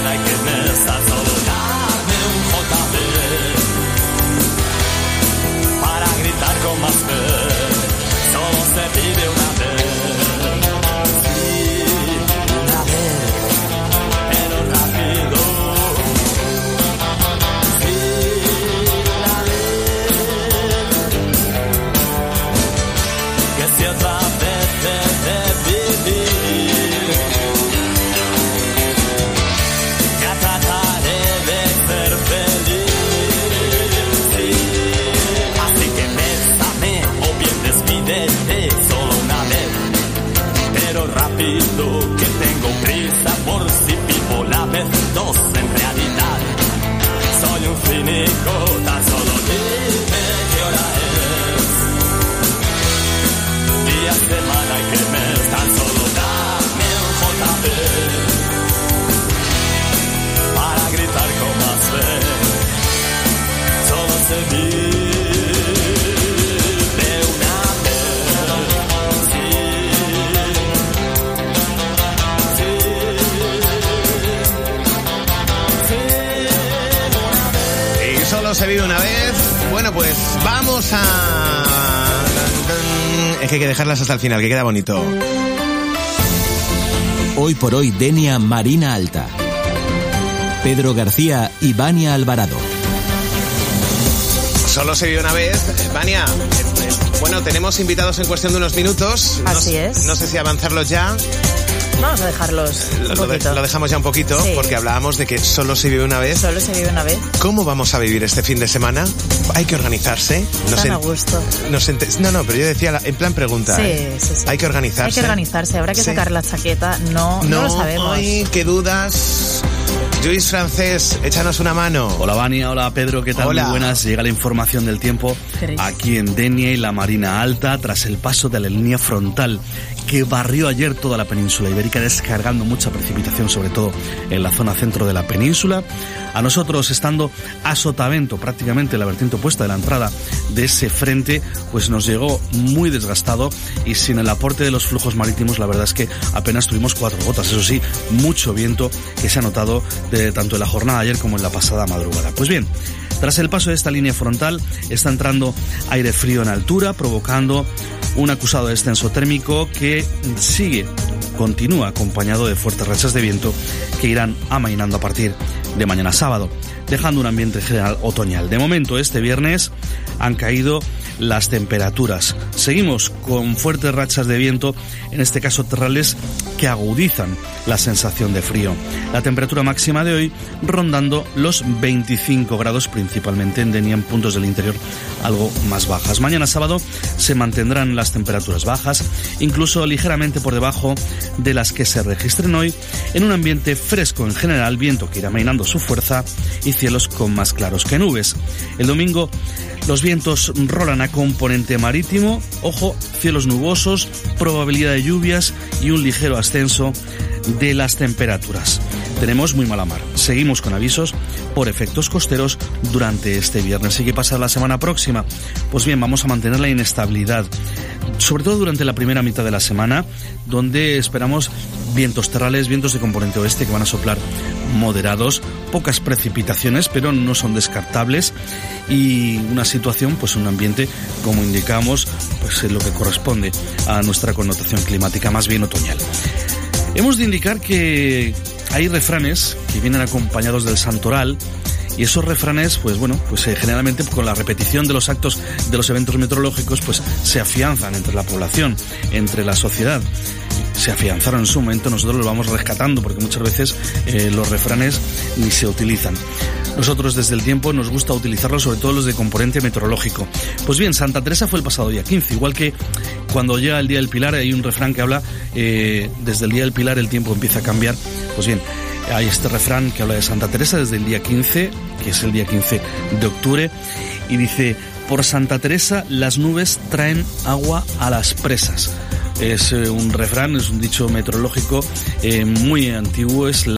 semana hay que empezar, solo dame un JB para gritar con más fe. Solo se vive una vez. Rápido, que tengo prisa por si vivo la vez dos. En realidad soy un cínico, tan solo dime qué hora es. Día, semana y qué mes, tan solo dame un JB para gritar con más fe. Solo se vive. Se vive una vez. Bueno, pues vamos a... Es que hay que dejarlas hasta el final, que queda bonito. Hoy por hoy, Denia Marina Alta. Pedro García y Vania Alvarado. Solo se vive una vez. Vania, bueno, tenemos invitados en cuestión de unos minutos. Así es. No sé si avanzarlos ya. Vamos a dejarlos un poquito. Lo dejamos ya un poquito, sí. Porque hablábamos de que solo se vive una vez. Solo se vive una vez. ¿Cómo vamos a vivir este fin de semana? Hay que organizarse. Tan a gusto. No, pero yo decía en plan pregunta. Sí. Hay que organizarse. Hay que organizarse. Habrá que sacar la chaqueta. No lo sabemos. Ay, qué dudas. Luis Francés, échanos una mano. Hola Vania, hola Pedro, ¿qué tal? Hola. Muy buenas. Llega la información del tiempo aquí en Denia y la Marina Alta tras el paso de la línea frontal que barrió ayer toda la península ibérica, descargando mucha precipitación, sobre todo en la zona centro de la península. A nosotros, estando a sotavento, prácticamente la vertiente opuesta de la entrada de ese frente, pues nos llegó muy desgastado y sin el aporte de los flujos marítimos, la verdad es que apenas tuvimos 4 gotas. Eso sí, mucho viento que se ha notado tanto en la jornada de ayer como en la pasada madrugada. Pues bien, tras el paso de esta línea frontal, está entrando aire frío en altura, provocando un acusado descenso térmico que continúa acompañado de fuertes rachas de viento que irán amainando a partir de mañana sábado, dejando un ambiente general otoñal. De momento, este viernes han caído las temperaturas. Seguimos con fuertes rachas de viento, en este caso terrales, que agudizan la sensación de frío. La temperatura máxima de hoy rondando los 25 grados, principalmente en Denia, en puntos del interior algo más bajas. Mañana sábado se mantendrán las temperaturas bajas, incluso ligeramente por debajo de las que se registren hoy, en un ambiente fresco en general, viento que irá amainando su fuerza y cielos con más claros que nubes. El domingo los vientos rolan a componente marítimo, ojo, cielos nubosos, probabilidad de lluvias y un ligero ascenso de las temperaturas. Tenemos muy mala mar. Seguimos con avisos por efectos costeros durante este viernes. ¿Y qué pasa la semana próxima? Pues bien, vamos a mantener la inestabilidad, sobre todo durante la primera mitad de la semana, donde esperamos vientos terrales, vientos de componente oeste que van a soplar moderados, pocas precipitaciones, pero no son descartables, y una situación, pues un ambiente, como indicamos, pues en lo que corresponde a nuestra connotación climática, más bien otoñal. Hemos de indicar que hay refranes que vienen acompañados del santoral, y esos refranes, pues bueno, pues generalmente con la repetición de los actos de los eventos meteorológicos, pues se afianzan entre la población, entre la sociedad. Se afianzaron en su momento, nosotros los vamos rescatando porque muchas veces los refranes ni se utilizan. Nosotros desde el tiempo nos gusta utilizarlos, sobre todo los de componente meteorológico. Pues bien, Santa Teresa fue el pasado día 15, igual que cuando llega el Día del Pilar hay un refrán que habla desde el Día del Pilar el tiempo empieza a cambiar. Pues bien, hay este refrán que habla de Santa Teresa desde el día 15, que es el día 15 de octubre, y dice: por Santa Teresa las nubes traen agua a las presas. Es un refrán, es un dicho meteorológico muy antiguo, es